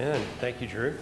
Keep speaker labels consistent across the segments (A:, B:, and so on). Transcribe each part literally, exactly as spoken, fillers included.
A: Amen. Thank you, Drew.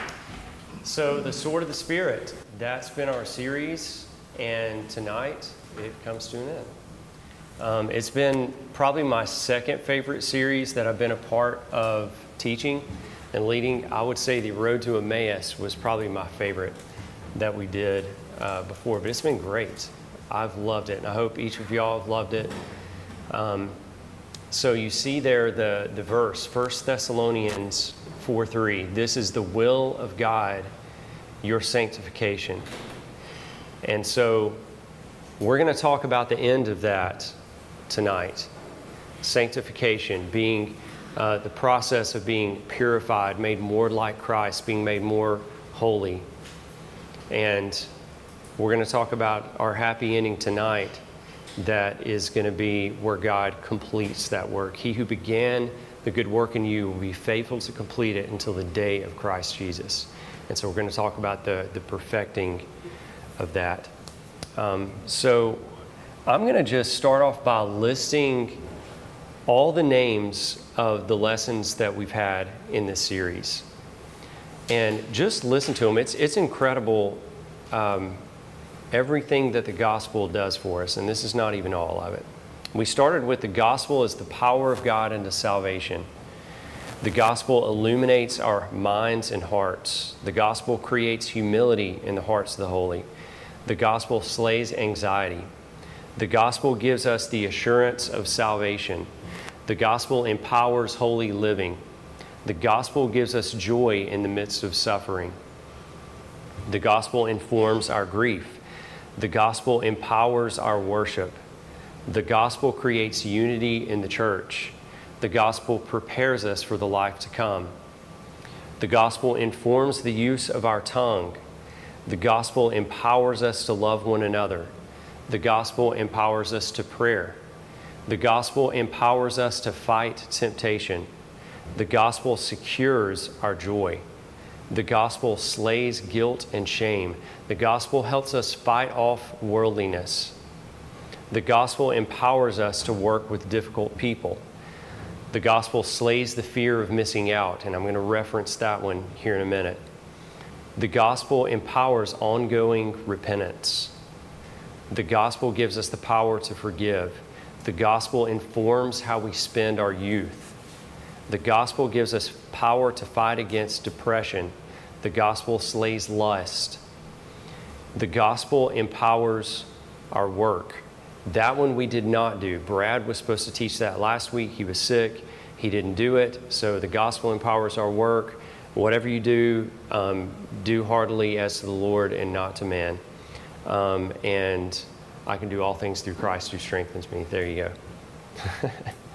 A: So, the Sword of the Spirit, that's been our series, and tonight it comes to an end. Um, it's been probably my second favorite series that I've been a part of teaching and leading. I would say the Road to Emmaus was probably my favorite that we did uh, before, but it's been great. I've loved it, and I hope each of y'all have loved it. Um, so you see there the, the verse, First Thessalonians four three. This is the will of God, your sanctification. And so we're going to talk about the end of that tonight. Sanctification, being uh, the process of being purified, made more like Christ, being made more holy. And we're going to talk about our happy ending tonight. That is going to be where God completes that work. He who began the good work in you will be faithful to complete it until the day of Christ Jesus. And so we're going to talk about the, the perfecting of that. Um, so I'm going to just start off by listing all the names of the lessons that we've had in this series. And just listen to them. It's, it's incredible. Um, everything that the gospel does for us, and this is not even all of it. We started with the gospel as the power of God unto salvation. The gospel illuminates our minds and hearts. The gospel creates humility in the hearts of the holy. The gospel slays anxiety. The gospel gives us the assurance of salvation. The gospel empowers holy living. The gospel gives us joy in the midst of suffering. The gospel informs our grief. The gospel empowers our worship. The gospel creates unity in the church. The gospel prepares us for the life to come. The gospel informs the use of our tongue. The gospel empowers us to love one another. The gospel empowers us to prayer. The gospel empowers us to fight temptation. The gospel secures our joy. The gospel slays guilt and shame. The gospel helps us fight off worldliness. The gospel empowers us to work with difficult people. The gospel slays the fear of missing out, and I'm going to reference that one here in a minute. The gospel empowers ongoing repentance. The gospel gives us the power to forgive. The gospel informs how we spend our youth. The gospel gives us power to fight against depression. The gospel slays lust. The gospel empowers our work. That one we did not do. Brad was supposed to teach that last week. He was sick. He didn't do it. So the gospel empowers our work. Whatever you do, um, do heartily as to the Lord and not to man. Um, and I can do all things through Christ who strengthens me. There you go.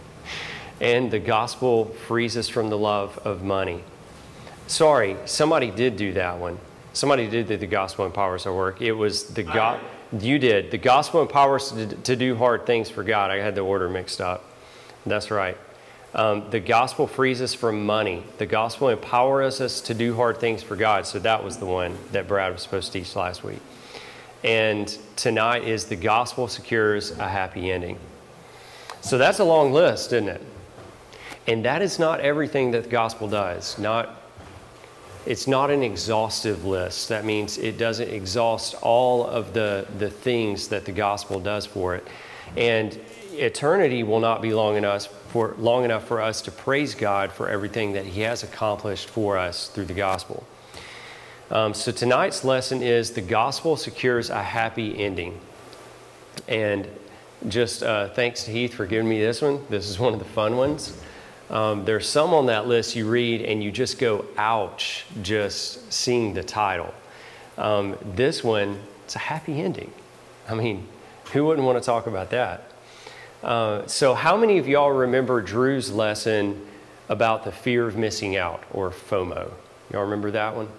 A: And the gospel frees us from the love of money. Sorry, somebody did do that one. Somebody did do the gospel empowers our work. It was the God. You did. The gospel empowers us to, to do hard things for God. I had the order mixed up. That's right. Um, the gospel frees us from money. The gospel empowers us to do hard things for God. So that was the one that Brad was supposed to teach last week. And tonight is the gospel secures a happy ending. So that's a long list, isn't it? And that is not everything that the gospel does. Not It's not an exhaustive list. That means it doesn't exhaust all of the, the things that the gospel does for it. And eternity will not be long enough for long enough for us to praise God for everything that He has accomplished for us through the gospel. Um, so tonight's lesson is the gospel secures a happy ending. And just uh, thanks to Heath for giving me this one. This is one of the fun ones. Um, there's some on that list you read and you just go, ouch, just seeing the title. Um, this one, it's a happy ending. I mean, who wouldn't want to talk about that? Uh, so how many of y'all remember Drew's lesson about the fear of missing out, or FOMO? Y'all remember that one?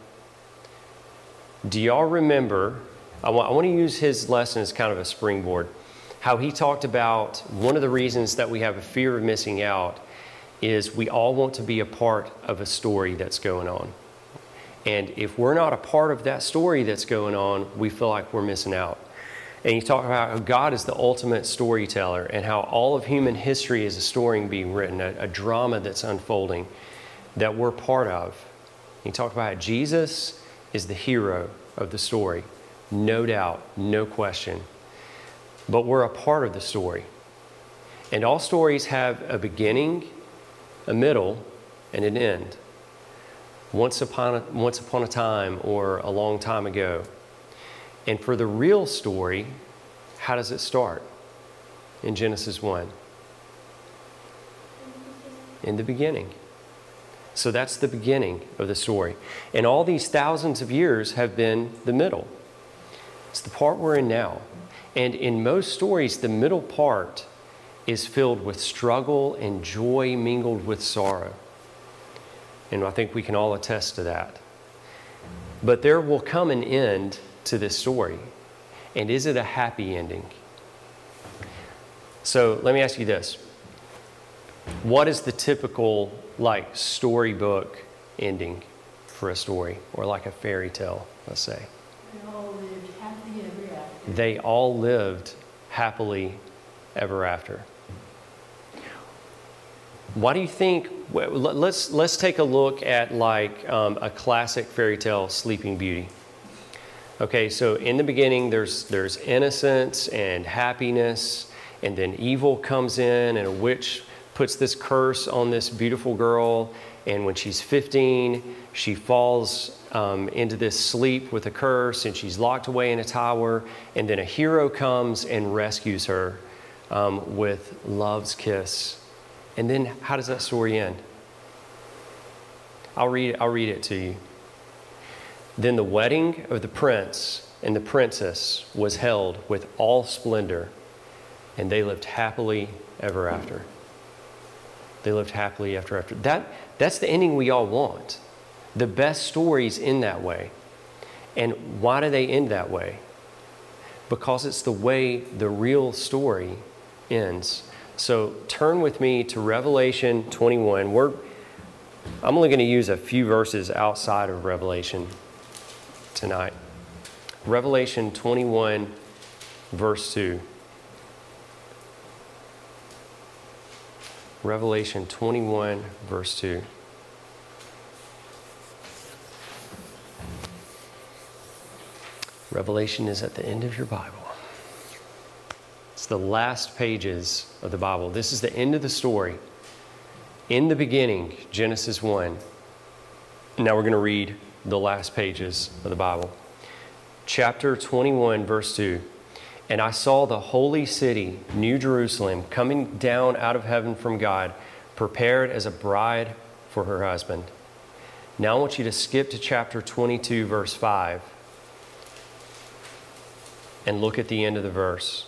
A: Do y'all remember, I want, I want to use his lesson as kind of a springboard, how he talked about one of the reasons that we have a fear of missing out is we all want to be a part of a story that's going on. And if we're not a part of that story that's going on, we feel like we're missing out. And you talk about how God is the ultimate storyteller and how all of human history is a story being written, a, a drama that's unfolding that we're part of. He talked about how Jesus is the hero of the story. No doubt, no question. But we're a part of the story. And all stories have a beginning, a middle, and an end. Once upon a, once upon a time or a long time ago. And for the real story, how does it start? In Genesis one. In the beginning. So that's the beginning of the story. And all these thousands of years have been the middle. It's the part we're in now. And in most stories, the middle part is filled with struggle and joy mingled with sorrow. And I think we can all attest to that. But there will come an end to this story. And is it a happy ending? So let me ask you this. What is the typical, like, storybook ending for a story? Or like a fairy tale, let's say?
B: They all lived happily ever after.
A: They all lived happily ever after. Why do you think, let's, let's take a look at like um, a classic fairy tale, Sleeping Beauty. Okay, so in the beginning there's, there's innocence and happiness, and then evil comes in and a witch puts this curse on this beautiful girl, and when she's fifteen, she falls um, into this sleep with a curse, and she's locked away in a tower, and then a hero comes and rescues her um, with love's kiss. And then how does that story end? I'll read, I'll read it to you. Then the wedding of the prince and the princess was held with all splendor, and they lived happily ever after. They lived happily ever after. That, that's the ending we all want. The best stories end that way. And why do they end that way? Because it's the way the real story ends. So turn with me to Revelation twenty-one. We're, I'm only going to use a few verses outside of Revelation tonight. Revelation twenty-one, verse two. Revelation twenty-one, verse two. Revelation is at the end of your Bible. It's the last pages of the Bible. This is the end of the story. In the beginning, Genesis one. Now we're going to read the last pages of the Bible. Chapter twenty-one, verse two. And I saw the holy city, New Jerusalem, coming down out of heaven from God, prepared as a bride for her husband. Now I want you to skip to chapter twenty-two, verse five, and look at the end of the verse.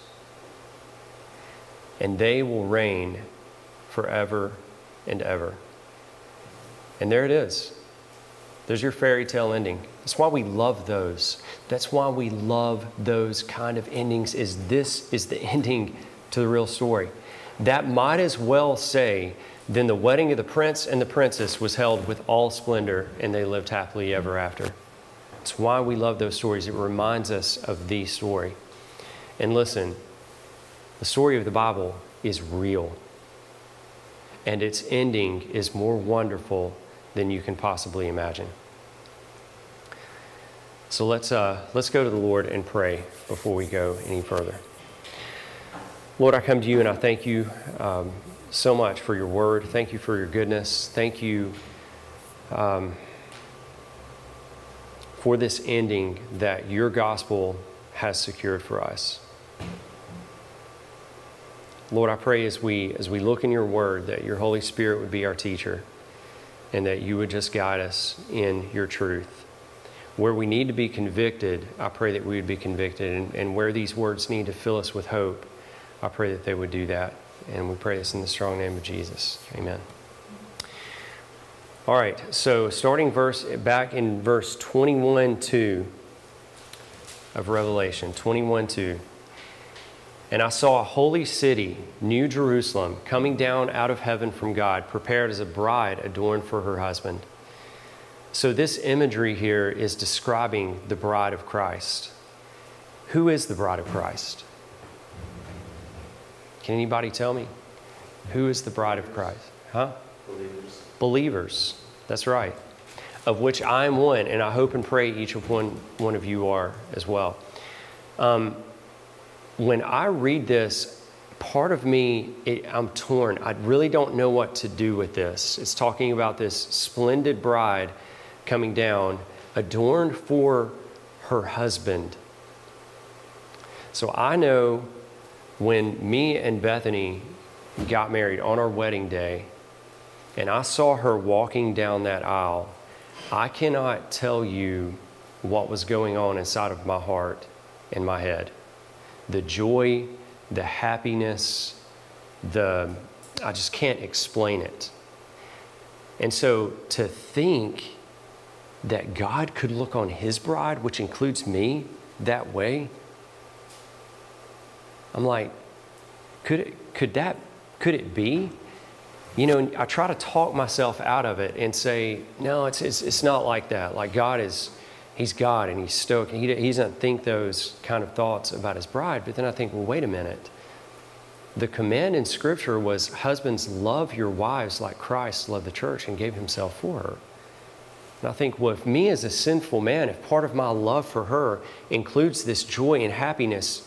A: And they will reign forever and ever. And there it is. There's your fairy tale ending. That's why we love those. That's why we love those kind of endings, is this is the ending to the real story. That might as well say, then the wedding of the prince and the princess was held with all splendor, and they lived happily ever after. It's why we love those stories. It reminds us of the story. And listen, the story of the Bible is real. And its ending is more wonderful than you can possibly imagine. So let's, uh, let's go to the Lord and pray before we go any further. Lord, I come to you and I thank you um, so much for your word. Thank you for your goodness. Thank you um, for this ending that your gospel has secured for us. Lord, I pray as we as we look in your word that your Holy Spirit would be our teacher and that you would just guide us in your truth. Where we need to be convicted, I pray that we would be convicted. And, and where these words need to fill us with hope, I pray that they would do that. And we pray this in the strong name of Jesus. Amen. All right, so starting verse back in verse twenty-one two of Revelation, twenty-one two. And I saw a holy city, New Jerusalem, coming down out of heaven from God, prepared as a bride adorned for her husband. So this imagery here is describing the bride of Christ. Who is the bride of Christ? Can anybody tell me? Who is the bride of Christ? Huh?
C: Believers.
A: Believers. That's right. of which I am one, and I hope and pray each of one, one of you are as well. Um, when I read this, part of me, it, I'm torn. I really don't know what to do with this. It's talking about this splendid bride coming down, adorned for her husband. So I know when me and Bethany got married on our wedding day, and I saw her walking down that aisle, I cannot tell you what was going on inside of my heart and my head. The joy, the happiness, the, I just can't explain it. And so to think that God could look on his bride, which includes me, that way, I'm like, could it, could that, could it be? You know, I try to talk myself out of it and say, no, it's, it's, it's not like that. Like God is, he's God and he's stoked. He, he doesn't think those kind of thoughts about his bride. But then I think, well, wait a minute. The command in Scripture was, husbands, love your wives like Christ loved the church and gave himself for her. And I think, well, if me as a sinful man, if part of my love for her includes this joy and happiness,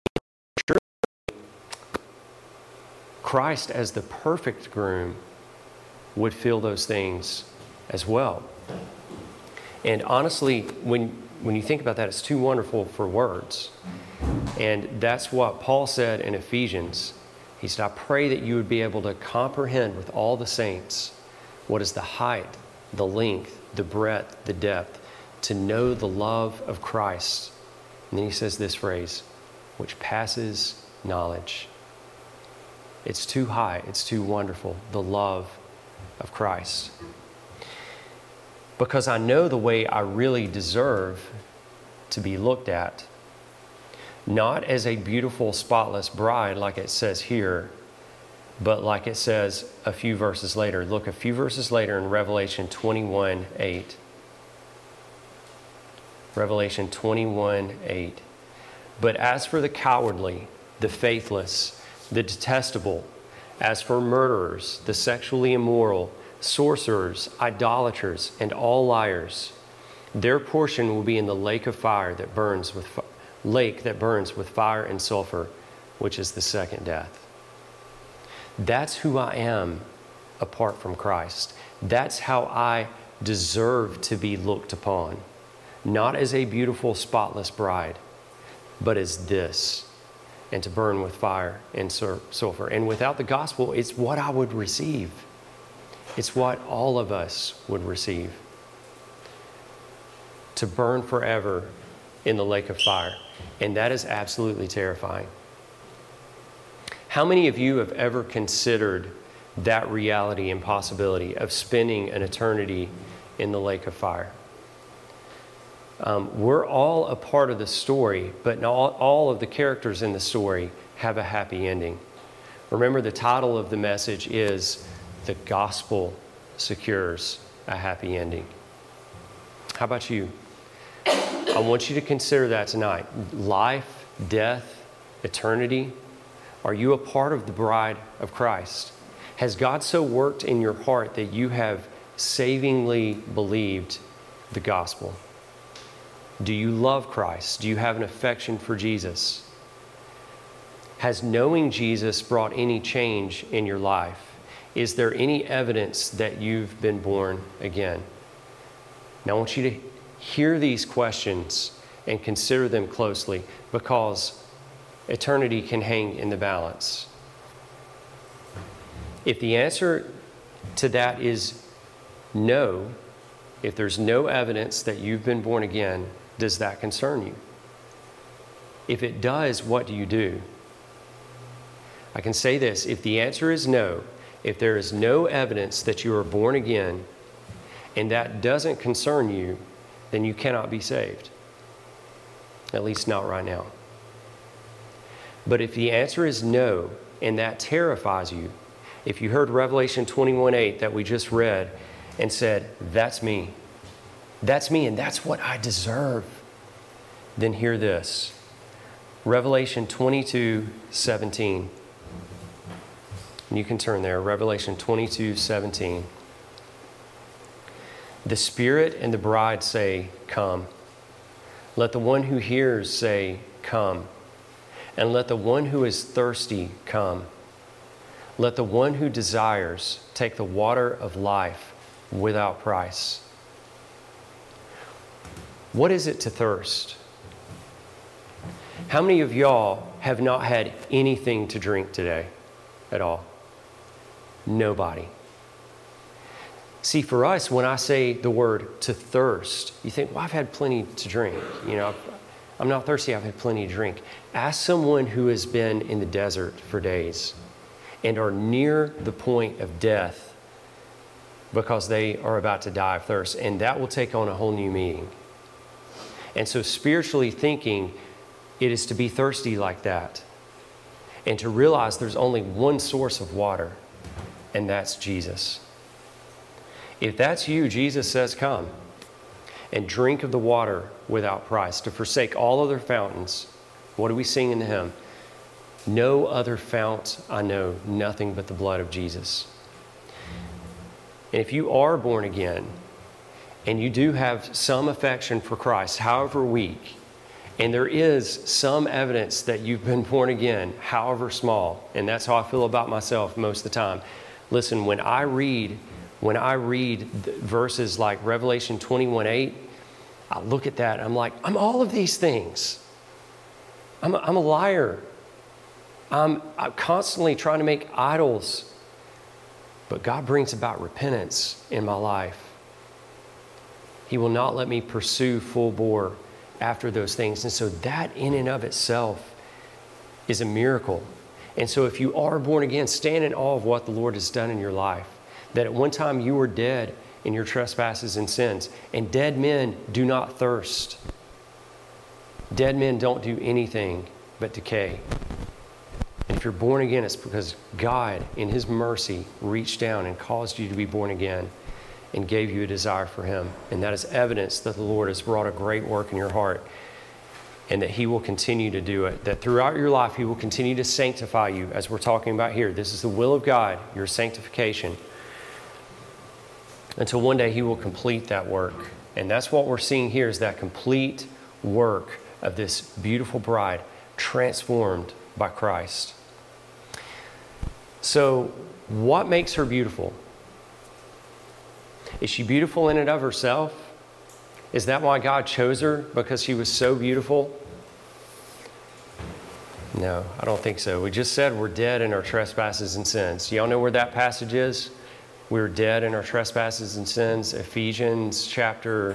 A: Christ as the perfect groom would feel those things as well. And honestly, when, when you think about that, it's too wonderful for words. And that's what Paul said in Ephesians. He said, I pray that you would be able to comprehend with all the saints what is the height, the length, the breadth, the depth, to know the love of Christ. And then he says this phrase, which passes knowledge. It's too high, it's too wonderful, the love of Christ. Because I know the way I really deserve to be looked at, not as a beautiful, spotless bride like it says here, but like it says a few verses later. Look, a few verses later in Revelation twenty-one eight. Revelation twenty-one eight. But as for the cowardly, the faithless, the detestable, as for murderers, the sexually immoral, sorcerers, idolaters, and all liars, their portion will be in the lake of fire that burns with fi- lake that burns with fire and sulfur, which is the second death. That's who I am apart from Christ. That's how I deserve to be looked upon, not as a beautiful, spotless bride, but as this, and to burn with fire and sulfur. And without the gospel, it's what I would receive. It's what all of us would receive. To burn forever in the lake of fire. And that is absolutely terrifying. How many of you have ever considered that reality and possibility of spending an eternity in the lake of fire? Um, we're all a part of the story, but not all, all of the characters in the story have a happy ending. Remember, the title of the message is The Gospel Secures a Happy Ending. How about you? I want you to consider that tonight. Life, death, eternity. Are you a part of the bride of Christ? Has God so worked in your heart that you have savingly believed the gospel? Do you love Christ? Do you have an affection for Jesus? Has knowing Jesus brought any change in your life? Is there any evidence that you've been born again? Now I want you to hear these questions and consider them closely, because eternity can hang in the balance. If the answer to that is no, if there's no evidence that you've been born again, does that concern you? If it does, what do you do? I can say this, if the answer is no, if there is no evidence that you are born again, and that doesn't concern you, then you cannot be saved. At least not right now. But if the answer is no, and that terrifies you, if you heard Revelation twenty-one eight that we just read and said, that's me, that's me, and that's what I deserve, then hear this. Revelation twenty-two seventeen. And you can turn there, Revelation twenty-two seventeen. The Spirit and the bride say, come. Let the one who hears say, come. And let the one who is thirsty come. Let the one who desires take the water of life without price. What is it to thirst? How many of y'all have not had anything to drink today at all? Nobody. See, for us, when I say the word to thirst, you think, well, I've had plenty to drink. You know, I'm not thirsty, I've had plenty to drink. Ask someone who has been in the desert for days and are near the point of death because they are about to die of thirst, and that will take on a whole new meaning. And so spiritually thinking, it is to be thirsty like that and to realize there's only one source of water, and that's Jesus. If that's you, Jesus says, come and drink of the water without price, to forsake all other fountains. What do we sing in the hymn? No other fount I know, nothing but the blood of Jesus. And if you are born again and you do have some affection for Christ, however weak, and there is some evidence that you've been born again, however small, and that's how I feel about myself most of the time. Listen, when I read, when I read verses like Revelation twenty-one eight, I look at that and I'm like, I'm all of these things. I'm a, I'm a liar. I'm, I'm constantly trying to make idols. But God brings about repentance in my life. He will not let me pursue full bore after those things. And so that in and of itself is a miracle. And so if you are born again, stand in awe of what the Lord has done in your life. That at one time you were dead in your trespasses and sins. And dead men do not thirst. Dead men don't do anything but decay. And if you're born again, it's because God, in His mercy, reached down and caused you to be born again and gave you a desire for Him. And that is evidence that the Lord has brought a great work in your heart and that He will continue to do it. That throughout your life, He will continue to sanctify you, as we're talking about here. This is the will of God, your sanctification, until one day He will complete that work. And that's what we're seeing here, is that complete work of this beautiful bride transformed by Christ. So what makes her beautiful? Is she beautiful in and of herself? Is that why God chose her? Because she was so beautiful? No, I don't think so. We just said we're dead in our trespasses and sins. Y'all know where that passage is? We're dead in our trespasses and sins. Ephesians chapter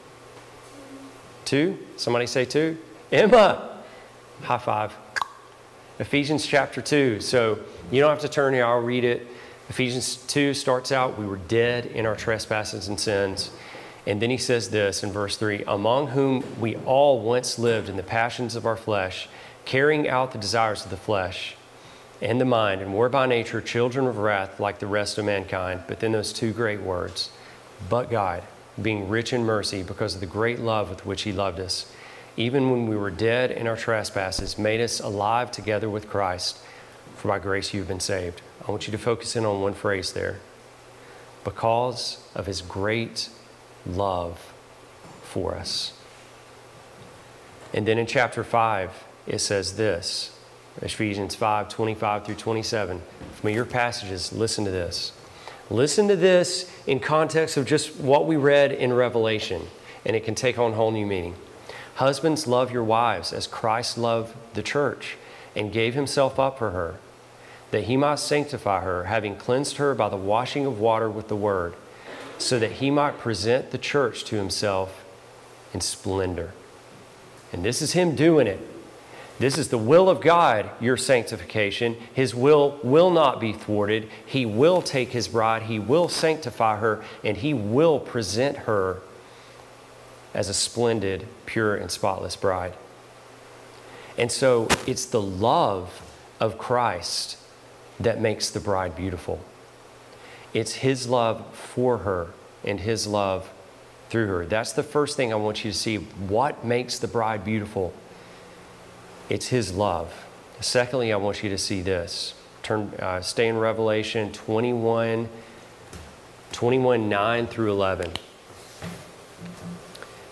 A: two. Somebody say two. Emma! High five. Ephesians chapter two. So you don't have to turn here, I'll read it. Ephesians two starts out, we were dead in our trespasses and sins. And then he says this in verse three, among whom we all once lived in the passions of our flesh, carrying out the desires of the flesh and the mind, and were by nature children of wrath like the rest of mankind. But then those two great words, but God, being rich in mercy because of the great love with which He loved us, even when we were dead in our trespasses, made us alive together with Christ. For by grace you've been saved. I want you to focus in on one phrase there. Because of His great love for us. And then in chapter five, it says this, Ephesians five, twenty-five through twenty-seven. Familiar passages, listen to this. Listen to this in context of just what we read in Revelation, and it can take on whole new meaning. Husbands, love your wives as Christ loved the church and gave Himself up for her, that He might sanctify her, having cleansed her by the washing of water with the word, so that He might present the church to Himself in splendor. And this is Him doing it. This is the will of God, your sanctification. His will will not be thwarted. He will take His bride, He will sanctify her, and He will present her as a splendid, pure, and spotless bride. And so it's the love of Christ that makes the bride beautiful. It's His love for her and His love through her. That's the first thing I want you to see. What makes the bride beautiful? It's His love. Secondly, I want you to see this. Turn, uh, stay in Revelation twenty-one, twenty-one, nine through eleven.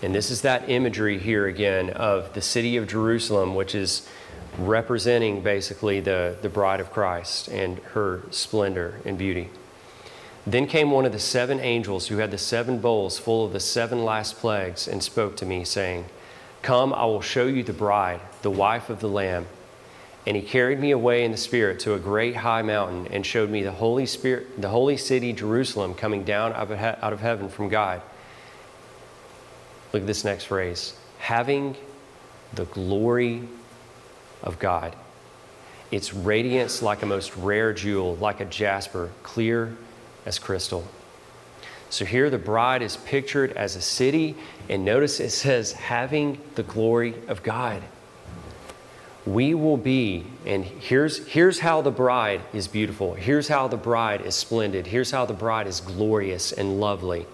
A: And this is that imagery here again of the city of Jerusalem, which is representing basically the, the bride of Christ and her splendor and beauty. Then came one of the seven angels who had the seven bowls full of the seven last plagues and spoke to me, saying, "Come, I will show you the bride, the wife of the Lamb." And he carried me away in the Spirit to a great high mountain and showed me the Holy Spirit, the holy city Jerusalem, coming down out of, he- out of heaven from God. Look at this next phrase. Having the glory of God. Its radiance like a most rare jewel, like a jasper, clear as crystal. So here the bride is pictured as a city, and notice it says, having the glory of God. We will be, and here's, here's how the bride is beautiful. Here's how the bride is splendid. Here's how the bride is glorious and lovely.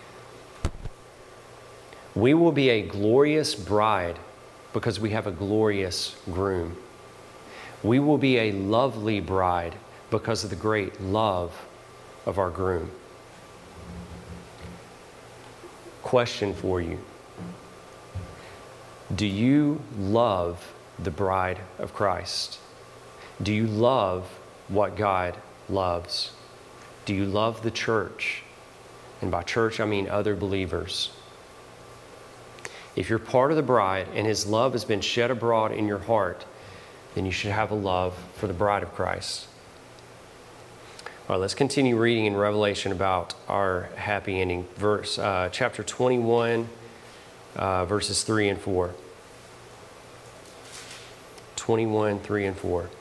A: We will be a glorious bride because we have a glorious groom. We will be a lovely bride because of the great love of our groom. Question for you. Do you love the bride of Christ? Do you love what God loves? Do you love the church? And by church, I mean other believers. If you're part of the bride and His love has been shed abroad in your heart, then you should have a love for the bride of Christ. All right, let's continue reading in Revelation about our happy ending. Verse, uh, chapter twenty-one, uh, verses three and four. twenty-one, three and four.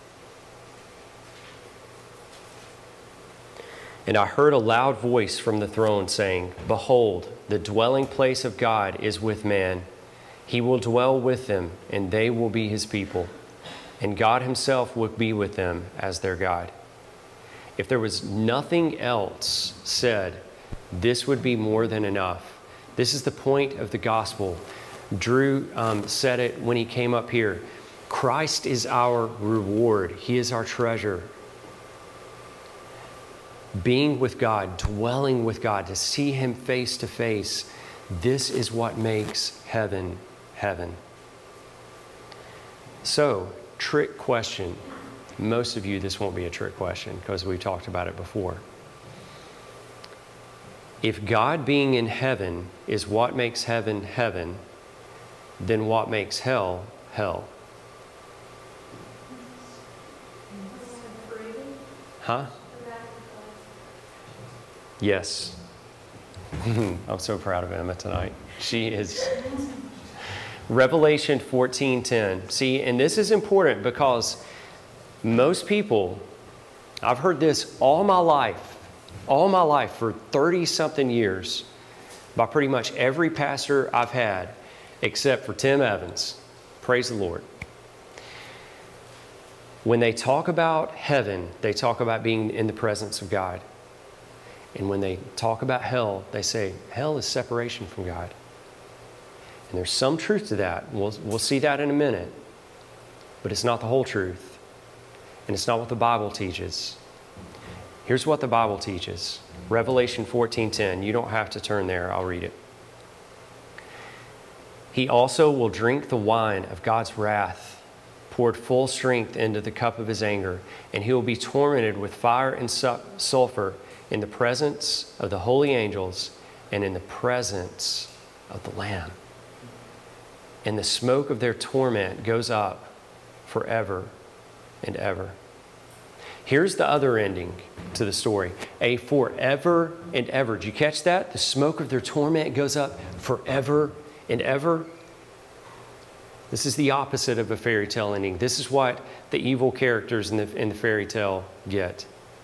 A: And I heard a loud voice from the throne saying, "Behold, the dwelling place of God is with man. He will dwell with them, and they will be His people. And God Himself will be with them as their God." If there was nothing else said, this would be more than enough. This is the point of the gospel. Drew um, said it when he came up here. Christ is our reward. He is our treasure. Being with God, dwelling with God, to see Him face to face, this is what makes heaven heaven. So, trick question. Most of you, this won't be a trick question because we've talked about it before. If God being in heaven is what makes heaven heaven, then what makes hell hell? Huh? Yes. I'm so proud of Emma tonight. She is. Revelation fourteen ten. See, and this is important because most people, I've heard this all my life, all my life for thirty-something years by pretty much every pastor I've had, except for Tim Evans. Praise the Lord. When they talk about heaven, they talk about being in the presence of God. And when they talk about hell, they say hell is separation from God. And there's some truth to that. We'll, we'll see that in a minute. But it's not the whole truth. And it's not what the Bible teaches. Here's what the Bible teaches. Revelation fourteen ten. You don't have to turn there. I'll read it. He also will drink the wine of God's wrath, poured full strength into the cup of His anger, and He will be tormented with fire and sulfur in the presence of the holy angels and in the presence of the Lamb. And the smoke of their torment goes up forever and ever. Here's the other ending to the story. A forever and ever. Did you catch that? The smoke of their torment goes up forever and ever. This is the opposite of a fairy tale ending. This is what the evil characters in the, in the fairy tale get.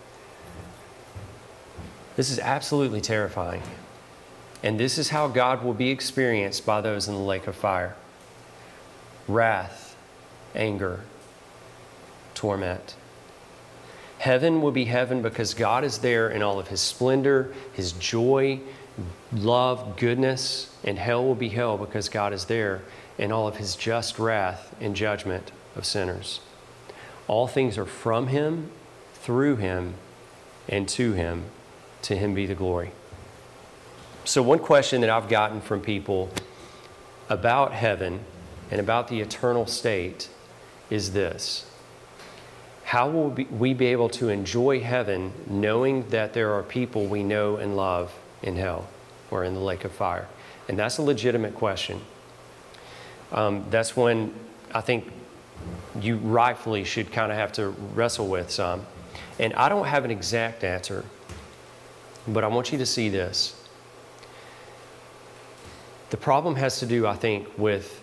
A: This is absolutely terrifying. And this is how God will be experienced by those in the lake of fire. Wrath, anger, torment. Heaven will be heaven because God is there in all of His splendor, His joy, love, goodness. And hell will be hell because God is there in all of His just wrath and judgment of sinners. All things are from Him, through Him, and to Him. To Him be the glory. So one question that I've gotten from people about heaven and about the eternal state is this: how will we be able to enjoy heaven knowing that there are people we know and love in hell or in the lake of fire? And that's a legitimate question. Um, that's when I think you rightfully should kind of have to wrestle with some. And I don't have an exact answer, but I want you to see this. The problem has to do, I think, with,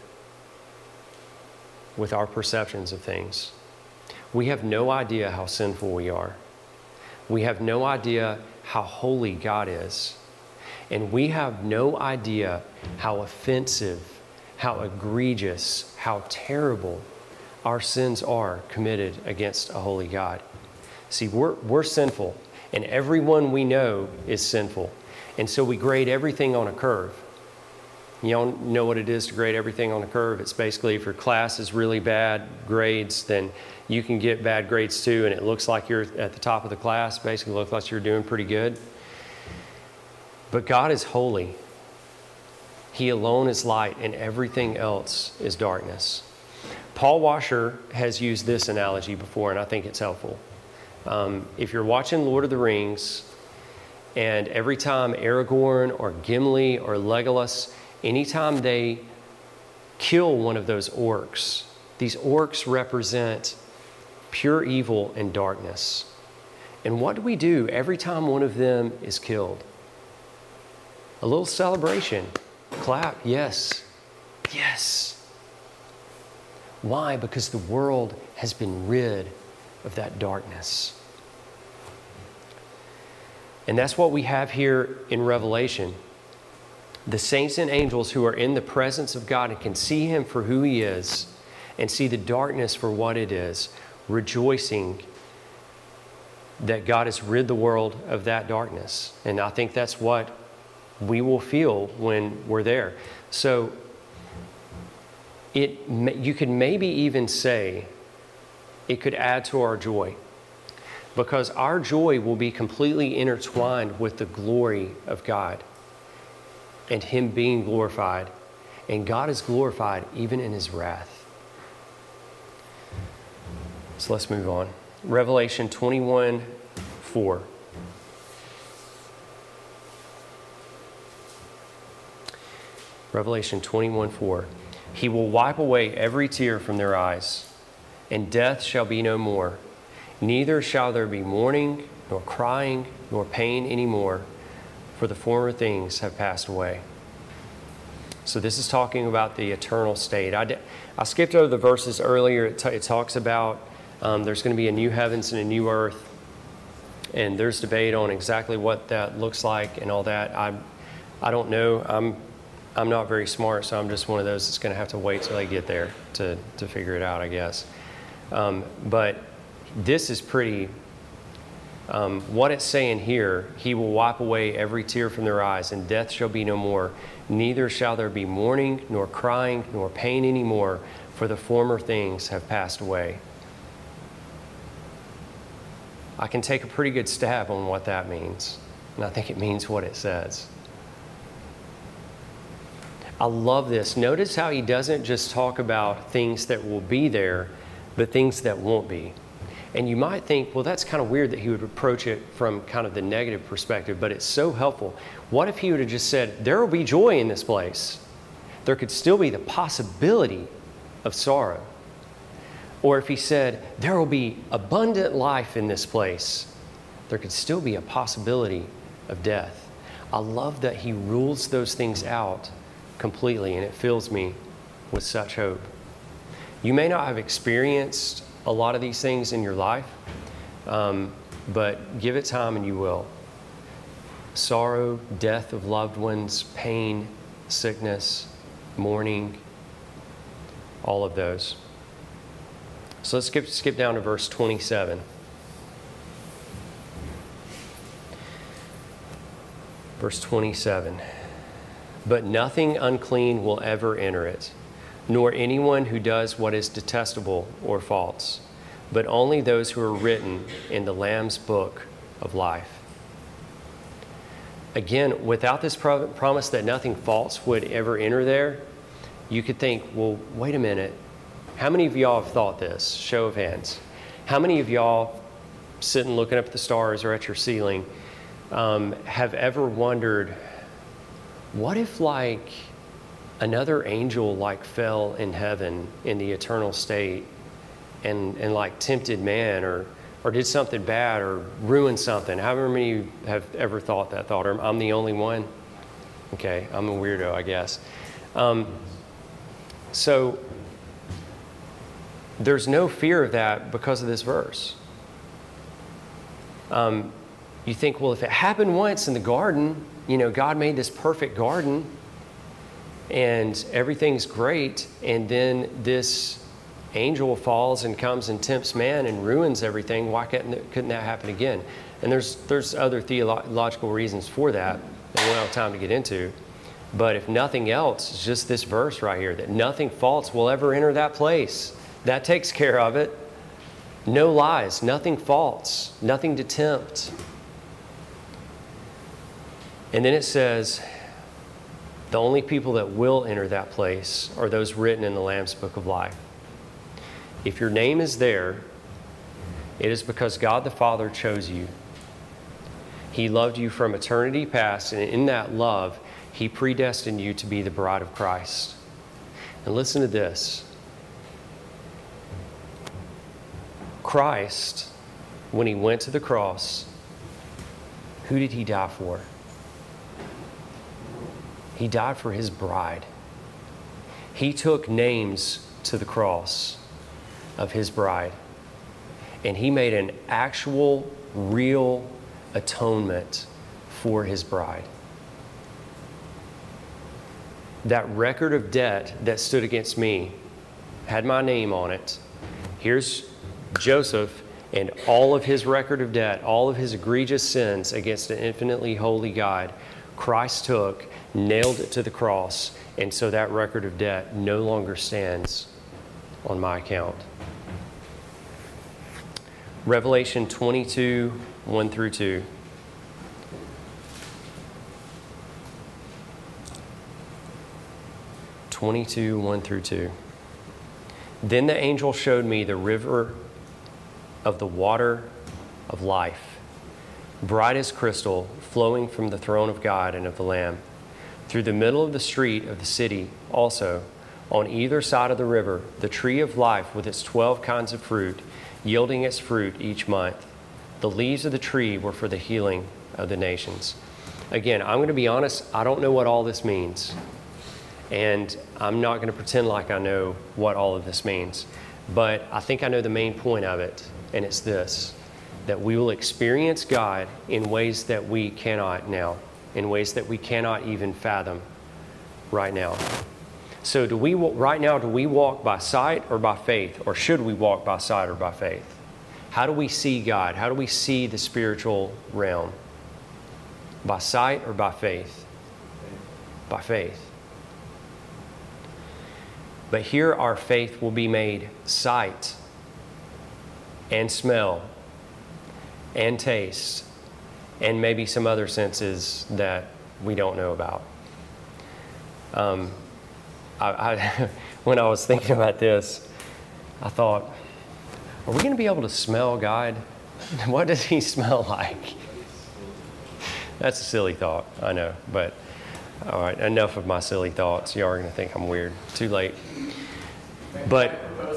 A: with our perceptions of things. We have no idea how sinful we are. We have no idea how holy God is. And we have no idea how offensive, how egregious, how terrible our sins are committed against a holy God. See, we're, we're sinful, and everyone we know is sinful. And so we grade everything on a curve. You all know what it is to grade everything on a curve. It's basically if your class is really bad grades, then you can get bad grades too, and it looks like you're at the top of the class. Basically, it looks like you're doing pretty good. But God is holy. He alone is light, and everything else is darkness. Paul Washer has used this analogy before, and I think it's helpful. Um, if you're watching Lord of the Rings, and every time Aragorn or Gimli or Legolas, anytime they kill one of those orcs, these orcs represent pure evil and darkness. And what do we do every time one of them is killed? A little celebration. Clap. Yes. Yes. Why? Because the world has been rid of that darkness. And that's what we have here in Revelation. The saints and angels who are in the presence of God and can see Him for who He is and see the darkness for what it is, rejoicing that God has rid the world of that darkness. And I think that's what we will feel when we're there. So it, you could maybe even say it could add to our joy, because our joy will be completely intertwined with the glory of God and Him being glorified. And God is glorified even in His wrath. So let's move on. Revelation twenty-one four. Revelation twenty-one four. He will wipe away every tear from their eyes, and death shall be no more. Neither shall there be mourning, nor crying, nor pain anymore, for the former things have passed away. So this is talking about the eternal state. I, I skipped over the verses earlier. It, t- it talks about um, there's going to be a new heavens and a new earth, and there's debate on exactly what that looks like and all that. I, I don't know. I'm I'm not very smart, so I'm just one of those that's going to have to wait till I get there to, to figure it out, I guess. Um, but this is pretty, um, what it's saying here: He will wipe away every tear from their eyes, and death shall be no more. Neither shall there be mourning, nor crying, nor pain anymore, for the former things have passed away. I can take a pretty good stab on what that means, and I think it means what it says. I love this. Notice how he doesn't just talk about things that will be there, but things that won't be. And you might think, well, that's kind of weird that he would approach it from kind of the negative perspective, but it's so helpful. What if he would have just said, there will be joy in this place? There could still be the possibility of sorrow. Or if he said, there will be abundant life in this place, there could still be a possibility of death. I love that he rules those things out completely, and it fills me with such hope. You may not have experienced a lot of these things in your life, um, but give it time and you will. Sorrow, death of loved ones, pain, sickness, mourning, all of those. So let's skip, skip down to verse twenty-seven. Verse twenty-seven. But nothing unclean will ever enter it, nor anyone who does what is detestable or false, but only those who are written in the Lamb's book of life. Again, without this pro- promise that nothing false would ever enter there, you could think, well, wait a minute. How many of y'all have thought this? Show of hands. How many of y'all sitting looking up at the stars or at your ceiling um, have ever wondered, what if like another angel like fell in heaven in the eternal state and, and like tempted man or or did something bad or ruined something? However many of you have ever thought that thought? Or I'm the only one? Okay, I'm a weirdo, I guess. Um, so there's no fear of that because of this verse. Um, you think, well, if it happened once in the garden, you know, God made this perfect garden and everything's great, and then this angel falls and comes and tempts man and ruins everything. Why couldn't, couldn't that happen again? And there's there's other theological reasons for that that we don't have time to get into. But if nothing else, it's just this verse right here, that nothing false will ever enter that place. That takes care of it. No lies, nothing false, nothing to tempt. And then it says, the only people that will enter that place are those written in the Lamb's Book of Life. If your name is there, it is because God the Father chose you. He loved you from eternity past, and in that love, He predestined you to be the bride of Christ. And listen to this. Christ, when He went to the cross, who did He die for? He died for His bride. He took names to the cross of His bride, and He made an actual, real atonement for His bride. That record of debt that stood against me had my name on it. Here's Joseph and all of his record of debt, all of his egregious sins against an infinitely holy God. Christ took, nailed it to the cross, and so that record of debt no longer stands on my account. Revelation twenty-two, one through two. twenty-two, one through two. Then the angel showed me the river of the water of life, bright as crystal, flowing from the throne of God and of the Lamb. Through the middle of the street of the city also, on either side of the river, the tree of life with its twelve kinds of fruit, yielding its fruit each month. The leaves of the tree were for the healing of the nations. Again, I'm going to be honest, I don't know what all this means. And I'm not going to pretend like I know what all of this means. But I think I know the main point of it, and it's this, that we will experience God in ways that we cannot now, in ways that we cannot even fathom right now. So do we, right now, do we walk by sight or by faith? Or should we walk by sight or by faith? How do we see God? How do we see the spiritual realm? By sight or by faith? By faith. But here our faith will be made sight and smell and taste and maybe some other senses that we don't know about. Um, I, I, when I was thinking about this, I thought, are we going to be able to smell God? What does He smell like? That's a silly thought, I know, but all right, enough of my silly thoughts. You are going to think I'm weird. Too late. But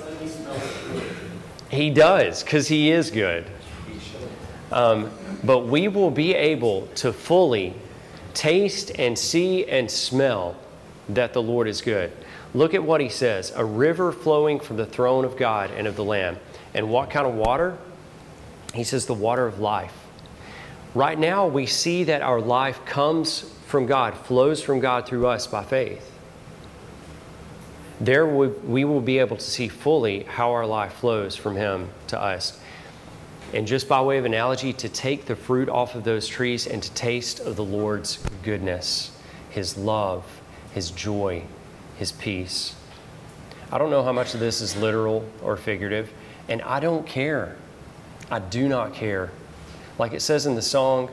A: He does, because He is good. Um, but we will be able to fully taste and see and smell that the Lord is good. Look at what He says. A river flowing from the throne of God and of the Lamb. And what kind of water? He says the water of life. Right now we see that our life comes from God, flows from God through us by faith. There we will be able to see fully how our life flows from Him to us. And just by way of analogy, to take the fruit off of those trees and to taste of the Lord's goodness, His love, His joy, His peace. I don't know how much of this is literal or figurative, and I don't care. I do not care. Like it says in the song,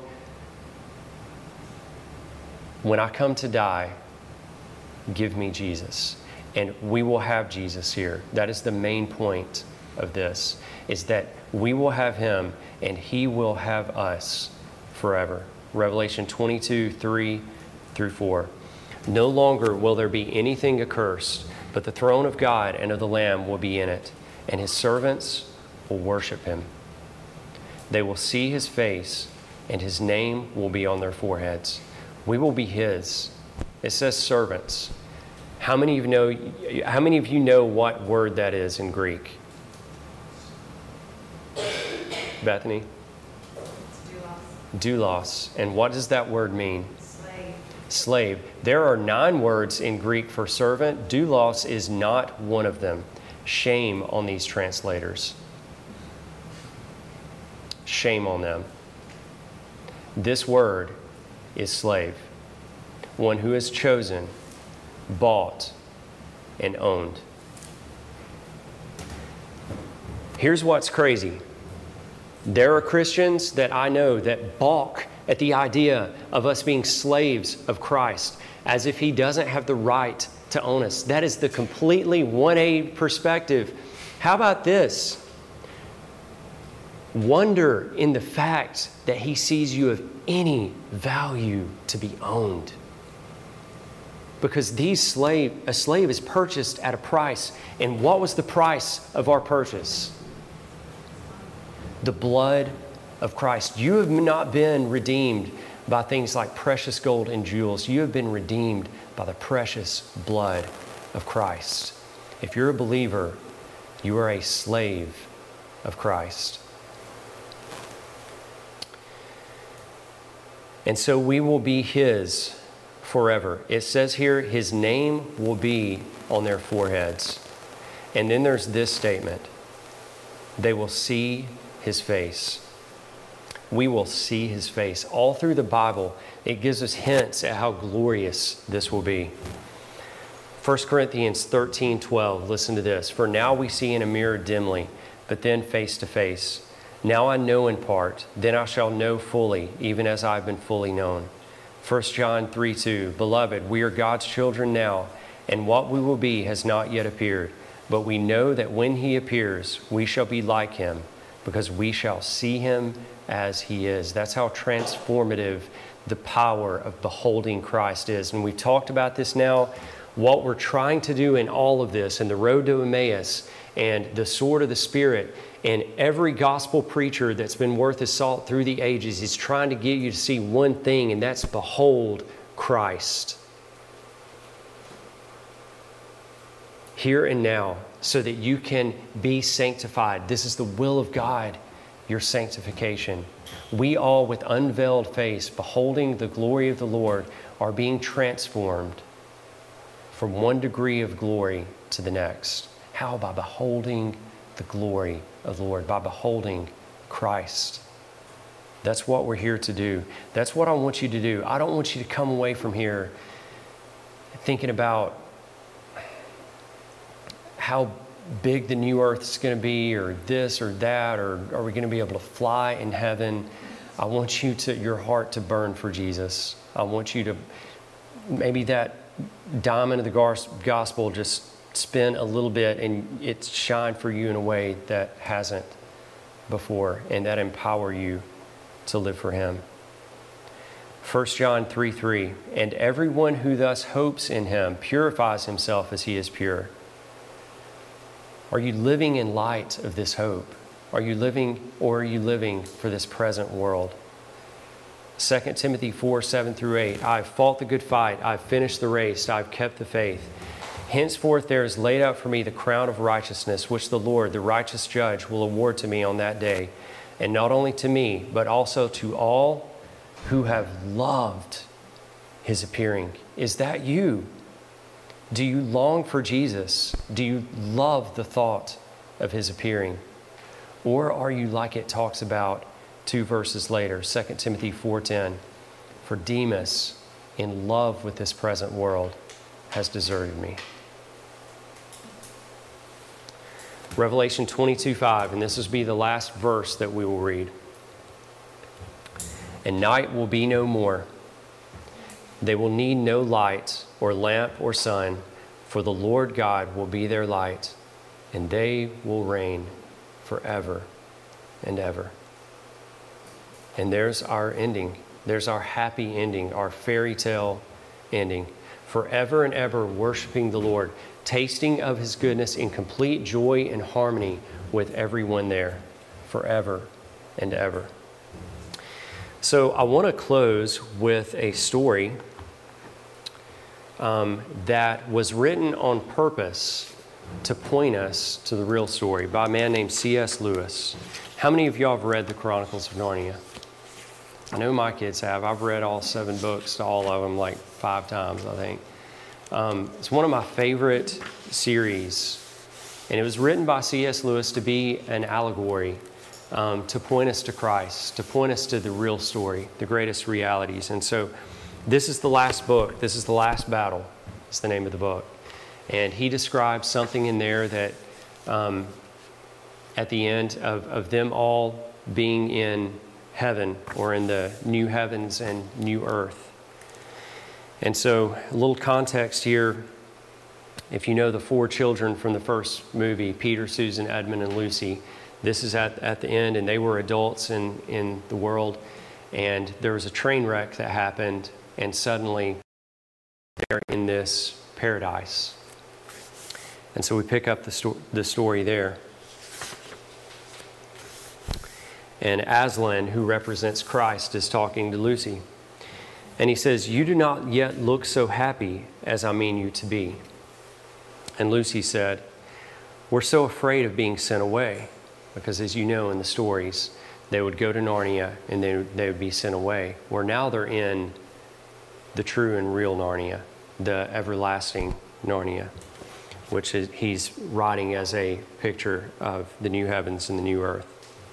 A: when I come to die, give me Jesus. And we will have Jesus here. That is the main point of this, is that we will have him and he will have us forever. Revelation twenty-two, three through four. No longer will there be anything accursed, but the throne of God and of the Lamb will be in it, and his servants will worship him. They will see his face, and his name will be on their foreheads. We will be his. It says servants. How many of you know, how many of you know what word that is in Greek? Bethany? Doulos. And what does that word mean?
C: Slave.
A: Slave. There are nine words in Greek for servant. Doulos is not one of them. Shame on these translators. Shame on them. This word is slave. One who is chosen, bought, and owned. Here's what's crazy. There are Christians that I know that balk at the idea of us being slaves of Christ, as if he doesn't have the right to own us. That is the completely one eighty perspective. How about this? Wonder in the fact that he sees you of any value to be owned. Because these slave, a slave is purchased at a price. And what was the price of our purchase? The blood of Christ. You have not been redeemed by things like precious gold and jewels. You have been redeemed by the precious blood of Christ. If you're a believer, you are a slave of Christ. And so we will be his forever. It says here, his name will be on their foreheads. And then there's this statement. They will see his face. We will see his face. All through the Bible, it gives us hints at how glorious this will be. First Corinthians thirteen, twelve, listen to this. For now we see in a mirror dimly, but then face to face. Now I know in part, then I shall know fully, even as I have been fully known. First John three, two, Beloved, we are God's children now, and what we will be has not yet appeared. But we know that when he appears, we shall be like him, because we shall see him as he is. That's how transformative the power of beholding Christ is. And we've talked about this now. What we're trying to do in all of this, and the road to Emmaus, and the sword of the Spirit, and every gospel preacher that's been worth his salt through the ages is trying to get you to see one thing, and that's behold Christ. Here and now, so that you can be sanctified. This is the will of God, your sanctification. We all, with unveiled face, beholding the glory of the Lord, are being transformed from one degree of glory to the next. How? By beholding the glory of the Lord, by beholding Christ. That's what we're here to do. That's what I want you to do. I don't want you to come away from here thinking about how big the new earth is going to be, or this or that, or are we going to be able to fly in heaven? I want you to, your heart to burn for Jesus. I want you to, maybe that diamond of the gospel just spin a little bit and it shine for you in a way that hasn't before, and that empower you to live for him. First John three, three, and everyone who thus hopes in him purifies himself as he is pure. Are you living in light of this hope? Are you living, or are you living for this present world? Second Timothy four, seven through eight, I've fought the good fight, I've finished the race, I've kept the faith. Henceforth there is laid out for me the crown of righteousness, which the Lord, the righteous judge, will award to me on that day. And not only to me, but also to all who have loved his appearing. Is that you? Do you long for Jesus? Do you love the thought of his appearing? Or are you like it talks about two verses later, Second Timothy four ten, for Demas, in love with this present world, has deserted me. Revelation twenty-two, five, and this will be the last verse that we will read. And night will be no more. They will need no light or lamp or sun, For the Lord God will be their light, and they will reign forever and ever. And there's our ending. There's our happy ending, our fairy tale ending. Forever and ever worshiping the Lord, tasting of his goodness in complete joy and harmony with everyone there, forever and ever. So I want to close with a story um, that was written on purpose to point us to the real story by a man named C S Lewis. How many of y'all have read the Chronicles of Narnia? I know my kids have. I've read all seven books to all of them like five times, I think. Um, it's one of my favorite series. And it was written by C S Lewis to be an allegory, um, to point us to Christ, to point us to the real story, the greatest realities. And so this is the last book. This is The Last Battle. It's the name of the book. And he describes something in there that um, at the end of, of them all being in heaven, or in the new heavens and new earth. And so a little context here. If you know the four children from the first movie, Peter, Susan, Edmund, and Lucy, this is at, at the end, and they were adults in, in the world, and there was a train wreck that happened, and suddenly they're in this paradise. And so we pick up the, sto- the story there. And Aslan, who represents Christ, is talking to Lucy. And he says, "You do not yet look so happy as I mean you to be." And Lucy said, "We're so afraid of being sent away." Because as you know in the stories, they would go to Narnia and they, they would be sent away. Where now they're in the true and real Narnia, the everlasting Narnia, which is, he's writing as a picture of the new heavens and the new earth.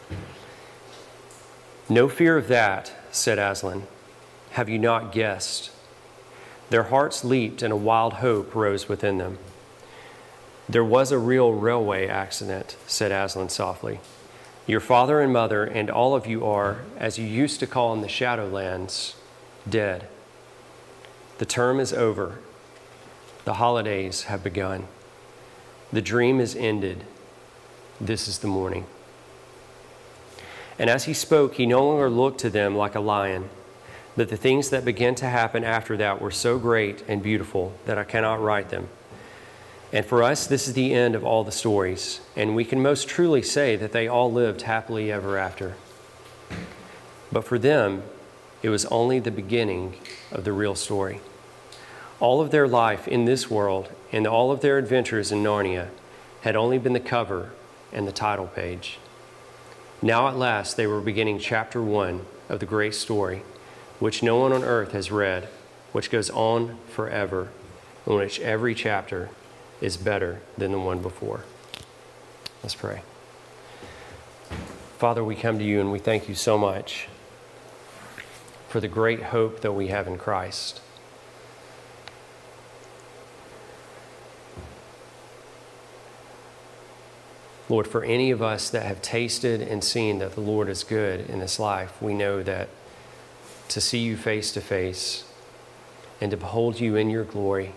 A: "No fear of that," said Aslan. "Have you not guessed?" Their hearts leaped and a wild hope rose within them. "There was a real railway accident," said Aslan softly. "Your father and mother and all of you are, as you used to call in the Shadowlands, dead. The term is over. The holidays have begun. The dream is ended. This is the morning." And as he spoke, he no longer looked to them like a lion, but the things that began to happen after that were so great and beautiful that I cannot write them. And for us, this is the end of all the stories, and we can most truly say that they all lived happily ever after. But for them, it was only the beginning of the real story. All of their life in this world and all of their adventures in Narnia had only been the cover and the title page. Now at last they were beginning chapter one of the great story, which no one on earth has read, which goes on forever, in which every chapter is better than the one before. Let's pray. Father, we come to you and we thank you so much for the great hope that we have in Christ. Lord, for any of us that have tasted and seen that the Lord is good in this life, we know that to see you face to face and to behold you in your glory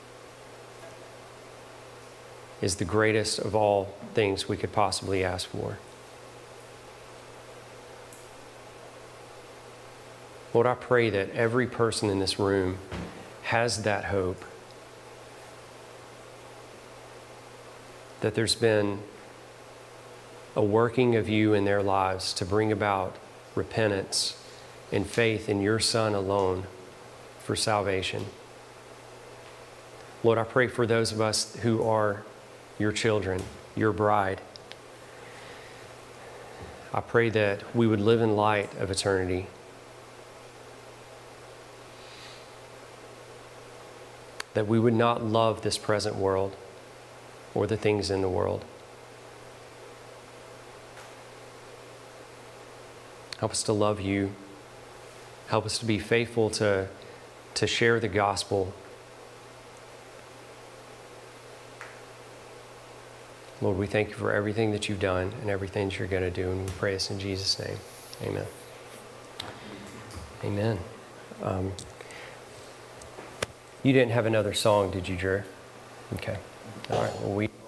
A: is the greatest of all things we could possibly ask for. Lord, I pray that every person in this room has that hope, that there's been a working of you in their lives to bring about repentance and faith in your Son alone for salvation. Lord, I pray for those of us who are your children, your bride. I pray that we would live in light of eternity. That we would not love this present world or the things in the world. Help us to love you. Help us to be faithful to, to share the gospel. Lord, we thank you for everything that you've done and everything that you're going to do, and we pray this in Jesus' name. Amen. Amen. Um, you didn't have another song, did you, Drew? Okay. All right. Well, we.